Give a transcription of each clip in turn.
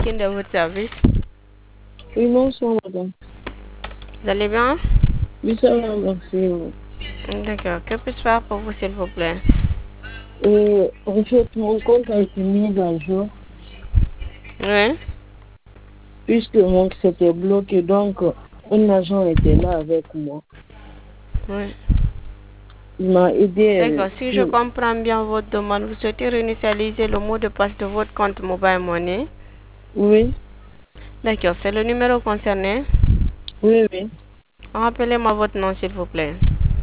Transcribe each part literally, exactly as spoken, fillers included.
King de votre service. Oui, bonsoir, madame. Vous allez bien? Oui, ça va, merci. D'accord. Que puis-je faire pour vous, s'il vous plaît? Euh, en fait, mon compte a été mis à jour, Oui. puisque mon c'était bloqué, donc un agent était là avec moi. Oui. Il m'a aidé. D'accord. euh, Si je sur- comprends bien votre demande, vous souhaitez réinitialiser le mot de passe de votre compte Mobile Money. Oui, D'accord. C'est le numéro concerné. oui, oui. Rappelez-moi votre nom, s'il vous plaît.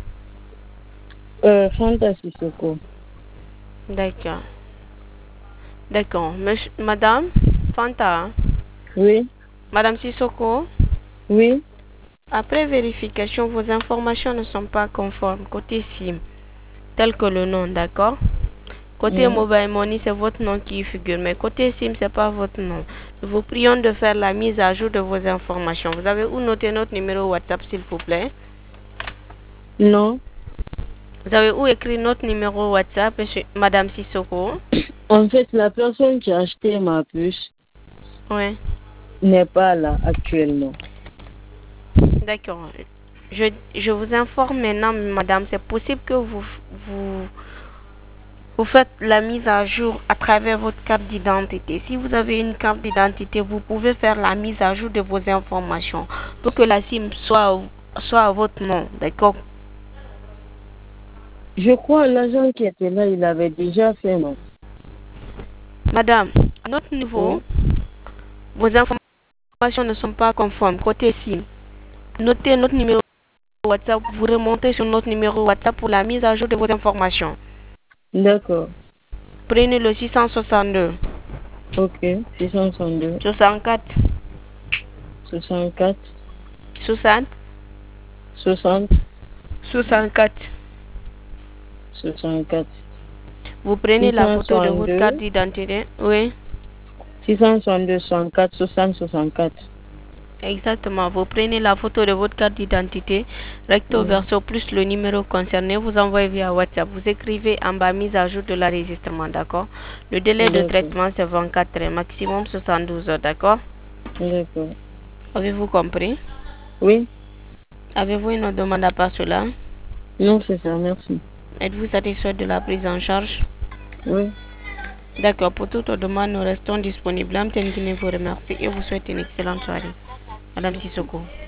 Euh, Fanta Sissoko. D'accord. D'accord. Monsieur- Madame Fanta. Oui, Madame Sissoko. oui, Après vérification, vos informations ne sont pas conformes côté SIM, tel que le nom, d'accord? Côté oui. Mobile Money, c'est votre nom qui y figure, mais côté SIM, c'est pas votre nom. Nous vous prions de faire la mise à jour de vos informations. Vous avez où noter notre numéro WhatsApp, s'il vous plaît? Non. Vous avez où écrit notre numéro WhatsApp, monsieur- Madame Sissoko? En fait, la personne qui a acheté ma puce Oui. n'est pas là actuellement. D'accord. Je, je vous informe maintenant, madame, c'est possible que vous, vous, vous faites la mise à jour à travers votre carte d'identité. Si vous avez une carte d'identité, vous pouvez faire la mise à jour de vos informations pour que la SIM soit, soit à votre nom. D'accord? Je crois l'agent qui était là, il avait déjà fait, non? Madame, à notre niveau, Oui. vos informations ne sont pas conformes côté SIM. Notez notre numéro WhatsApp, vous remontez sur notre numéro WhatsApp pour la mise à jour de vos informations. D'accord. Prenez le six cent soixante-deux, Ok. six cent soixante-deux, soixante-quatre, soixante-quatre, soixante, soixante, soixante-quatre. soixante-quatre. Vous prenez la photo de votre carte six cent soixante-deux, d'identité. Oui, six cent soixante-deux, soixante-quatre, soixante, soixante-quatre. exactement. Vous prenez la photo de votre carte d'identité, recto Oui. verso plus le numéro concerné, vous envoyez via WhatsApp. Vous écrivez en bas mise à jour de l'enregistrement, d'accord? Le délai de D'accord. traitement c'est vingt-quatre heures, maximum soixante-douze heures, d'accord? D'accord. Avez-vous compris? Oui. Avez-vous une autre demande à part cela? Non, c'est ça. Merci. Êtes-vous satisfait de la prise en charge? Oui. D'accord, pour toute demande, nous restons disponibles. Mme Tendine vous remercie et vous souhaite une excellente soirée. Madame Sissoko.